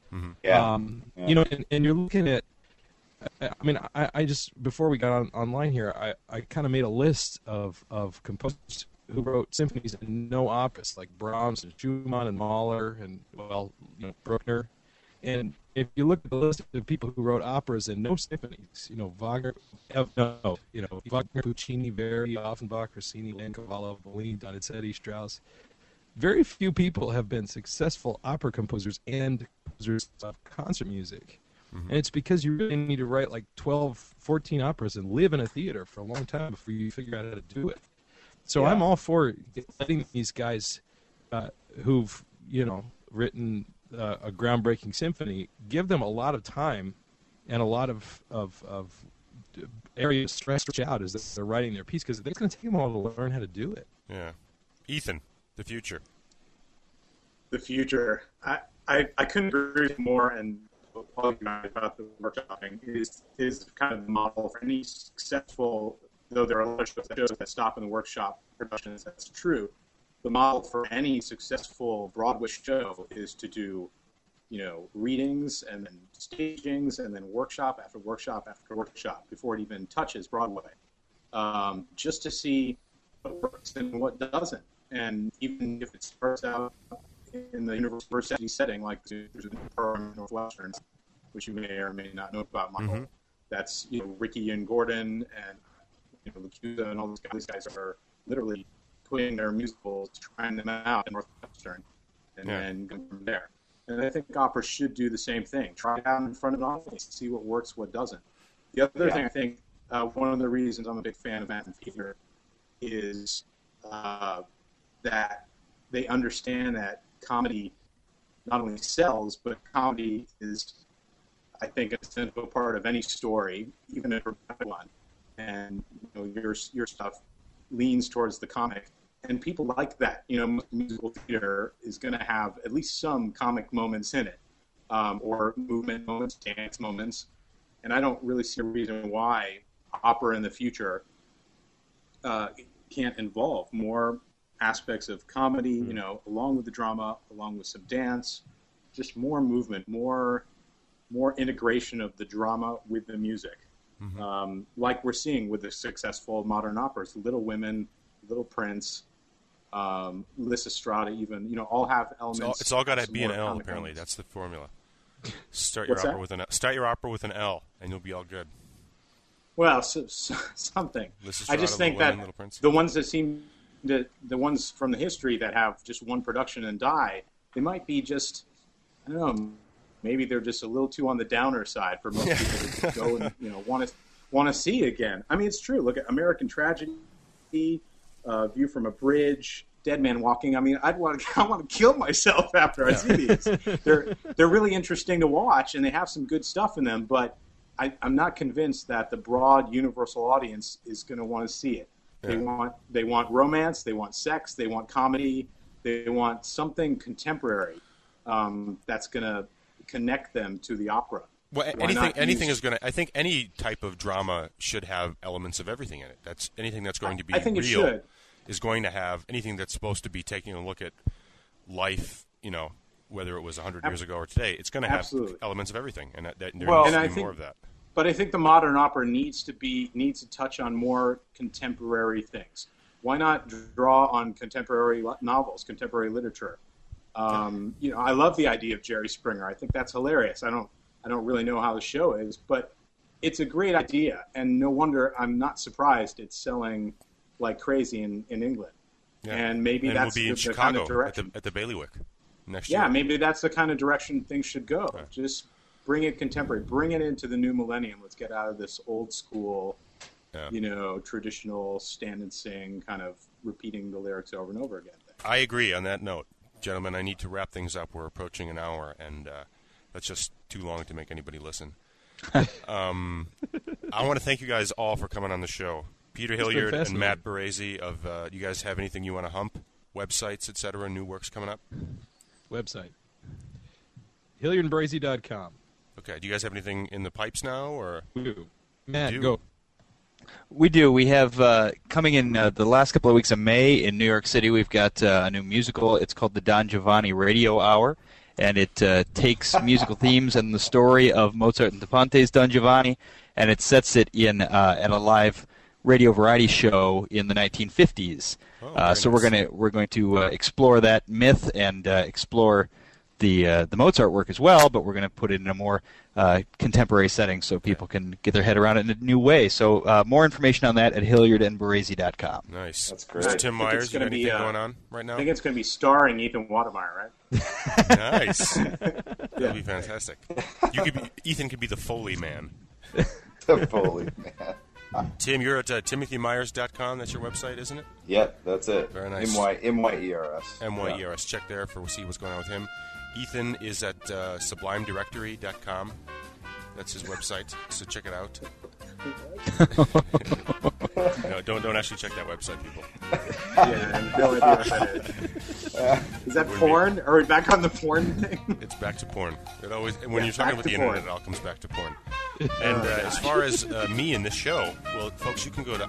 Yeah. You know, and you're looking at. I mean, I just before we got online here, I kind of made a list of composers who wrote symphonies and no operas, like Brahms and Schumann and Mahler and Bruckner. And if you look at the list of people who wrote operas and no symphonies, Wagner, Wagner, Puccini, Verdi, Offenbach, Rossini, Cavallo, Bellini, Donizetti, Strauss. Very few people have been successful opera composers and composers of concert music. And it's because you really need to write like 12, 14 operas and live in a theater for a long time before you figure out how to do it. So I'm all for letting these guys who've, written a groundbreaking symphony, give them a lot of time and a lot of areas stretched out as they're writing their piece, because it's going to take them a while to learn how to do it. Yeah. Ethan, the future. The future. I couldn't agree more, and all you guys about the workshopping is kind of the model for any successful, though there are a lot of shows that stop in the workshop productions, that's true. The model for any successful Broadway show is to do, readings and then stagings and then workshop after workshop after workshop before it even touches Broadway, just to see what works and what doesn't. And even if it starts out in the university setting, like there's a program in Northwestern, which you may or may not know about, Michael. That's Ricky and Gordon and Lacusa and all these guys are literally putting their musicals, trying them out in Northwestern, and then going from there. And I think opera should do the same thing. Try it out in front of an audience, see what works, what doesn't. The other thing I think, one of the reasons I'm a big fan of Manhattan Theater is that they understand that comedy not only sells, but comedy is, I think, a central part of any story, even if it's a one. And your stuff leans towards the comic, and people like that. Musical theater is going to have at least some comic moments in it, or movement moments, dance moments. And I don't really see a reason why opera in the future can't involve more aspects of comedy, along with the drama, along with some dance, just more movement, more integration of the drama with the music, like we're seeing with the successful modern operas, Little Women, Little Prince, Lysistrata, even all have elements. It's all got to be an L. Apparently, that's the formula. Start your opera with an L, and you'll be all good. Well, something. I just think that the ones that seem the ones from the history that have just one production and die, they might be just, I don't know, maybe they're just a little too on the downer side for most people to go and want to see again. I mean, it's true. Look at American Tragedy, View from a Bridge, Dead Man Walking. I mean, I want to kill myself after I see these. They're really interesting to watch, and they have some good stuff in them. But I'm not convinced that the broad universal audience is going to want to see it. Yeah. They want romance, they want sex, they want comedy, they want something contemporary that's going to connect them to the opera. Well, anything is going to. I think any type of drama should have elements of everything in it. That's anything that's going to be real is going to have anything that's supposed to be taking a look at life. Whether it was 100 years ago or today, it's going to have elements of everything, and there needs to be more of that. But I think the modern opera needs to touch on more contemporary things. Why not draw on contemporary novels, contemporary literature? I love the idea of Jerry Springer. I think that's hilarious. I don't really know how the show is, but it's a great idea, and no wonder I'm not surprised it's selling like crazy in England. Yeah. And maybe that's we'll be in Chicago kind of direction at the Bailiwick next year. Yeah, maybe that's the kind of direction things should go. Okay. Just bring it contemporary, bring it into the new millennium. Let's get out of this old school, traditional stand and sing, kind of repeating the lyrics over and over again. I agree on that note. Gentlemen, I need to wrap things up. We're approaching an hour, and that's just too long to make anybody listen. I want to thank you guys all for coming on the show. Peter Hilliard and Matt Barresi. Do you guys have anything you want to hump? Websites, etc., new works coming up? Website. HilliardandBarresi.com. Okay. Do you guys have anything in the pipes now? Or we do. Matt, go. We do. We have coming in the last couple of weeks of May in New York City, we've got a new musical. It's called the Don Giovanni Radio Hour, and it takes musical themes and the story of Mozart and Da Ponte's Don Giovanni, and it sets it in at a live radio variety show in the 1950s. So we're going to explore that myth and explore the Mozart work as well, but we're going to put it in a more contemporary setting so people can get their head around it in a new way. So more information on that at HilliardandBarresi.com. Nice. That's great. Mr. Tim Myers, you got anything going on right now? I think it's going to be starring Ethan Watermeyer, right? Nice. That'll be fantastic. Ethan could be the Foley man. The Foley man. Tim, you're at TimothyMyers.com. That's your website, isn't it? Yep, that's it. Very nice. MYERS. MYERS. Yeah. Check there see what's going on with him. Ethan is at SublimeDirectory.com. That's his website, so check it out. No, don't actually check that website, people. Yeah, no idea what that is. Is that porn? Are we back on the porn thing? It's back to porn. It always, when you're talking about the internet, it all comes back to porn. And as far as me and this show, well, folks, you can go to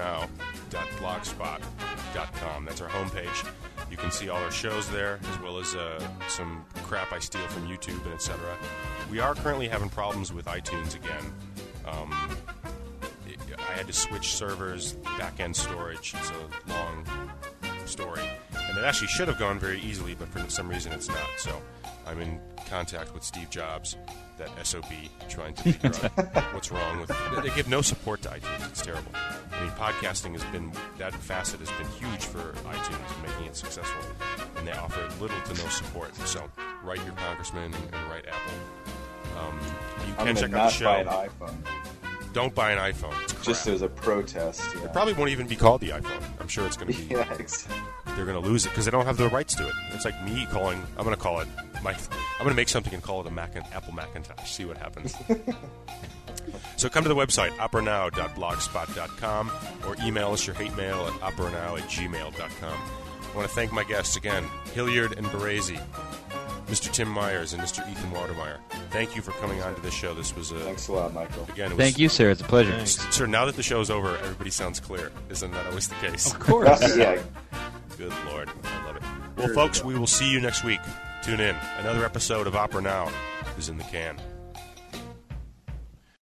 operanow.blogspot.com. That's our homepage. You can see all our shows there, as well as some crap I steal from YouTube and etc. We are currently having problems with iTunes again. I had to switch servers, back-end storage. It's a long story. And it actually should have gone very easily, but for some reason it's not. So I'm in contact with Steve Jobs, that SOB, trying to figure out what's wrong with it. They give no support to iTunes. It's terrible. I mean, podcasting has been, that facet has been huge for iTunes and making it successful. And they offer little to no support. So write your congressman and write Apple. You can check out the show. Buy an iPhone. Don't buy an iPhone. It's crap. Just as a protest. Yeah. It probably won't even be called the iPhone. I'm sure it's going to be. Yeah, exactly. They're going to lose it because they don't have the rights to it. It's like me calling. I'm going to call it. I'm going to make something and call it Apple Macintosh. See what happens. So come to the website operanow.blogspot.com or email us your hate mail at operanow@gmail.com. I want to thank my guests again, Hilliard and Barresi, Mr. Tim Myers, and Mr. Ethan Watermeyer. Thank you for coming on to this show. This was Thanks a lot, Michael. Again, Thank you, sir. It's a pleasure. Sir, now that the show's over, everybody sounds clear. Isn't that always the case? Of course. Yeah. Good Lord. I love it. Well, folks, we will see you next week. Tune in. Another episode of Opera Now is in the can.